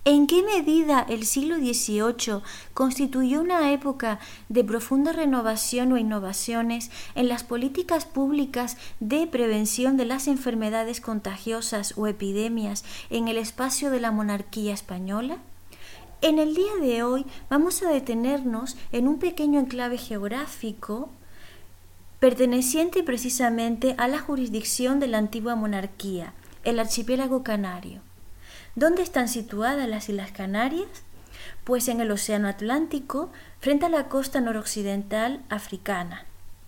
¿En qué medida el siglo XVIII constituyó una época de profunda renovación o innovaciones en las políticas públicas de prevención de las enfermedades contagiosas o epidemias en el espacio de la monarquía española? En el día de hoy vamos a detenernos en un pequeño enclave geográfico perteneciente precisamente a la jurisdicción de la antigua monarquía, el archipiélago canario. ¿Dónde están situadas las Islas Canarias? Pues en el Océano Atlántico, frente a la costa noroccidental africana.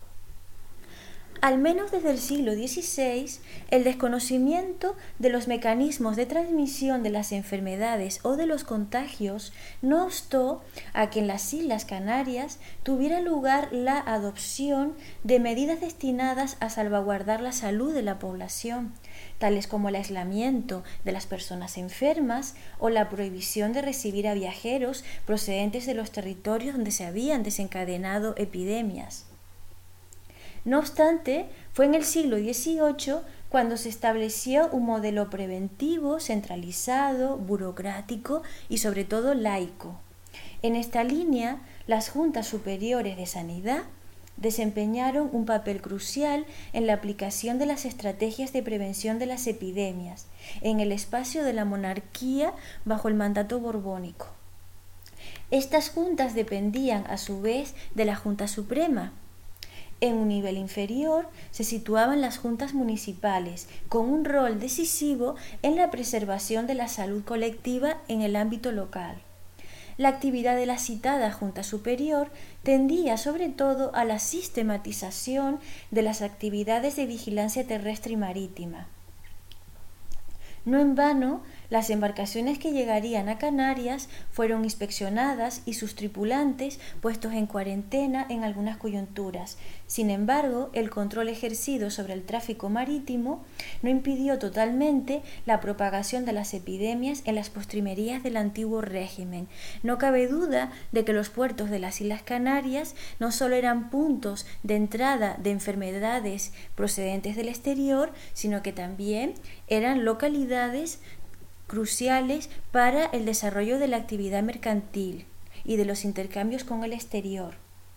Al menos desde el siglo XVI, el desconocimiento de los mecanismos de transmisión de las enfermedades o de los contagios no obstó a que en las Islas Canarias tuviera lugar la adopción de medidas destinadas a salvaguardar la salud de la población, tales como el aislamiento de las personas enfermas o la prohibición de recibir a viajeros procedentes de los territorios donde se habían desencadenado epidemias. No obstante, fue en el siglo XVIII cuando se estableció un modelo preventivo, centralizado, burocrático y sobre todo laico. En esta línea, las Juntas Superiores de Sanidad desempeñaron un papel crucial en la aplicación de las estrategias de prevención de las epidemias en el espacio de la monarquía bajo el mandato borbónico. Estas juntas dependían a su vez de la Junta Suprema. En un nivel inferior se situaban las juntas municipales, con un rol decisivo en la preservación de la salud colectiva en el ámbito local. La actividad de la citada Junta Superior tendía sobre todo a la sistematización de las actividades de vigilancia terrestre y marítima. No en vano, las embarcaciones que llegarían a Canarias fueron inspeccionadas y sus tripulantes puestos en cuarentena en algunas coyunturas. Sin embargo, el control ejercido sobre el tráfico marítimo no impidió totalmente la propagación de las epidemias en las postrimerías del antiguo régimen. No cabe duda de que los puertos de las Islas Canarias no solo eran puntos de entrada de enfermedades procedentes del exterior, sino que también eran localidades cruciales para el desarrollo de la actividad mercantil y de los intercambios con el exterior.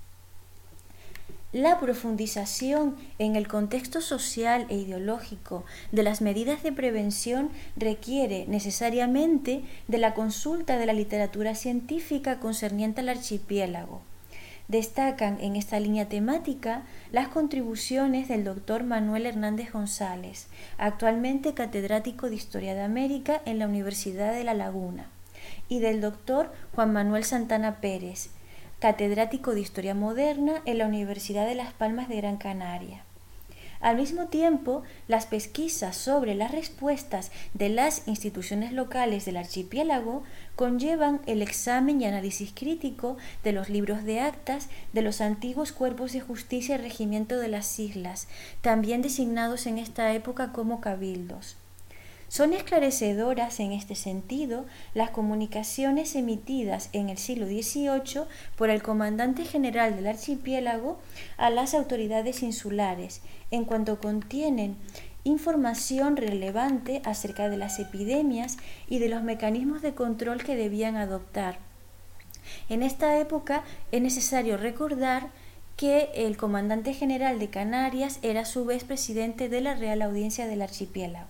La profundización en el contexto social e ideológico de las medidas de prevención requiere necesariamente de la consulta de la literatura científica concerniente al archipiélago. Destacan en esta línea temática las contribuciones del doctor Manuel Hernández González, actualmente catedrático de Historia de América en la Universidad de La Laguna, y del doctor Juan Manuel Santana Pérez, catedrático de Historia Moderna en la Universidad de Las Palmas de Gran Canaria. Al mismo tiempo, las pesquisas sobre las respuestas de las instituciones locales del archipiélago conllevan el examen y análisis crítico de los libros de actas de los antiguos cuerpos de justicia y regimiento de las islas, también designados en esta época como cabildos. Son esclarecedoras en este sentido las comunicaciones emitidas en el siglo XVIII por el comandante general del archipiélago a las autoridades insulares, en cuanto contienen información relevante acerca de las epidemias y de los mecanismos de control que debían adoptar. En esta época es necesario recordar que el comandante general de Canarias era a su vez presidente de la Real Audiencia del archipiélago.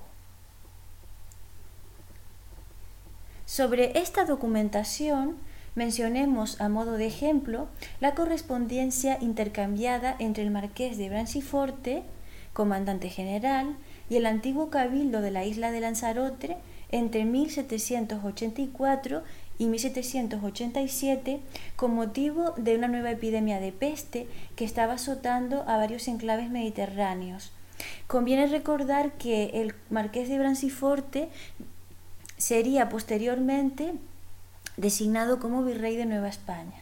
Sobre esta documentación, mencionemos a modo de ejemplo la correspondencia intercambiada entre el marqués de Branciforte, comandante general, y el antiguo cabildo de la isla de Lanzarote entre 1784 y 1787 con motivo de una nueva epidemia de peste que estaba azotando a varios enclaves mediterráneos. Conviene recordar que el marqués de Branciforte sería posteriormente designado como virrey de Nueva España.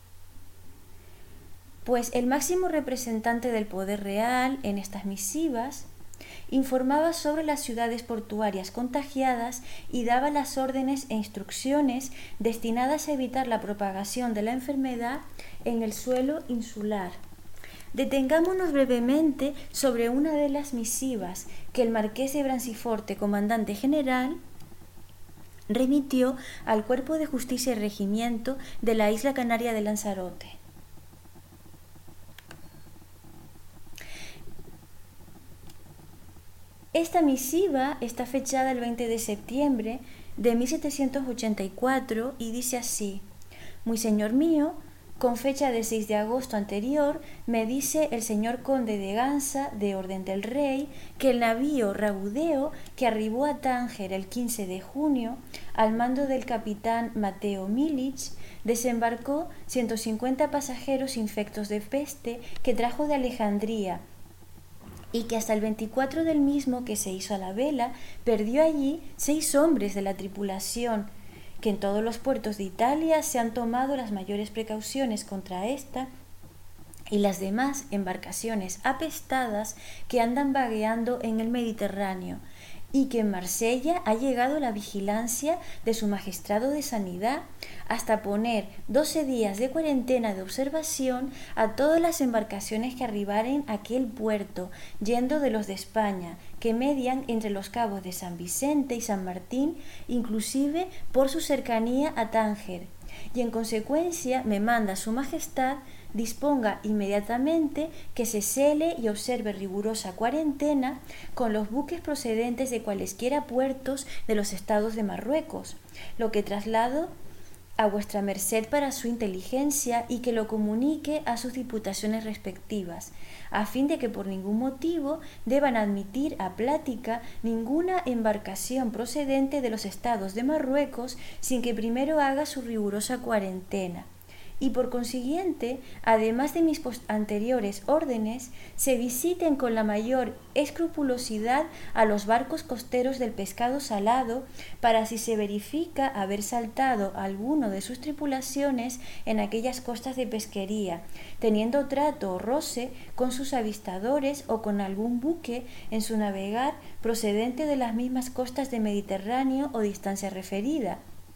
Pues el máximo representante del poder real en estas misivas informaba sobre las ciudades portuarias contagiadas y daba las órdenes e instrucciones destinadas a evitar la propagación de la enfermedad en el suelo insular. Detengámonos brevemente sobre una de las misivas que el marqués de Branciforte, comandante general, remitió al Cuerpo de Justicia y Regimiento de la isla canaria de Lanzarote. Esta misiva está fechada el 20 de septiembre de 1784 y dice así: «Muy señor mío, con fecha de 6 de agosto anterior, me dice el señor conde de Gansa, de orden del rey, que el navío Ragudeo, que arribó a Tánger el 15 de junio, al mando del capitán Mateo Milic, desembarcó 150 pasajeros infectos de peste que trajo de Alejandría, y que hasta el 24 del mismo, que se hizo a la vela, perdió allí 6 hombres de la tripulación, que en todos los puertos de Italia se han tomado las mayores precauciones contra esta y las demás embarcaciones apestadas que andan vagueando en el Mediterráneo, y que en Marsella ha llegado la vigilancia de su magistrado de sanidad hasta poner 12 días de cuarentena de observación a todas las embarcaciones que arribaren a aquel puerto, yendo de los de España, que median entre los cabos de San Vicente y San Martín, inclusive por su cercanía a Tánger, y en consecuencia me manda su majestad disponga inmediatamente que se cele y observe rigurosa cuarentena con los buques procedentes de cualesquiera puertos de los estados de Marruecos, lo que traslado a vuestra merced para su inteligencia y que lo comunique a sus diputaciones respectivas, a fin de que por ningún motivo deban admitir a plática ninguna embarcación procedente de los estados de Marruecos sin que primero haga su rigurosa cuarentena. Y por consiguiente, además de mis anteriores órdenes, se visiten con la mayor escrupulosidad a los barcos costeros del pescado salado, para si se verifica haber saltado alguno de sus tripulaciones en aquellas costas de pesquería, teniendo trato o roce con sus avistadores o con algún buque en su navegar procedente de las mismas costas del Mediterráneo o distancia referida.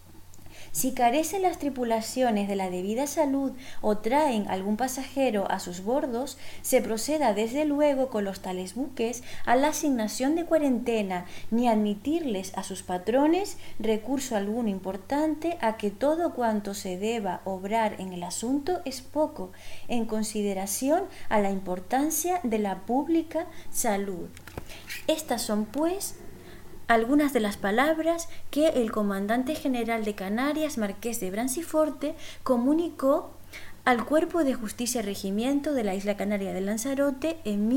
Si carecen las tripulaciones de la debida salud o traen algún pasajero a sus bordos, se proceda desde luego con los tales buques a la asignación de cuarentena, ni admitirles a sus patrones recurso alguno importante, a que todo cuanto se deba obrar en el asunto es poco, en consideración a la importancia de la pública salud». Estas son, pues, algunas de las palabras que el comandante general de Canarias, Marqués de Branciforte, comunicó al Cuerpo de Justicia y Regimiento de la isla canaria de Lanzarote en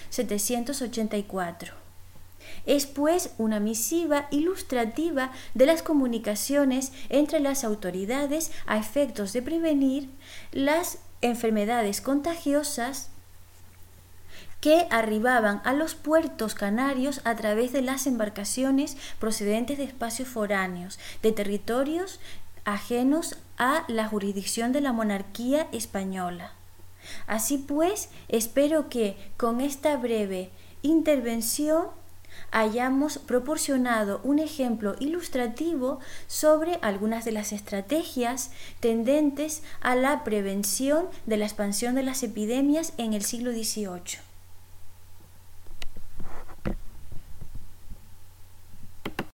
1784. Es, pues, una misiva ilustrativa de las comunicaciones entre las autoridades a efectos de prevenir las enfermedades contagiosas que arribaban a los puertos canarios a través de las embarcaciones procedentes de espacios foráneos, de territorios ajenos a la jurisdicción de la monarquía española. Así pues, espero que con esta breve intervención hayamos proporcionado un ejemplo ilustrativo sobre algunas de las estrategias tendentes a la prevención de la expansión de las epidemias en el siglo XVIII.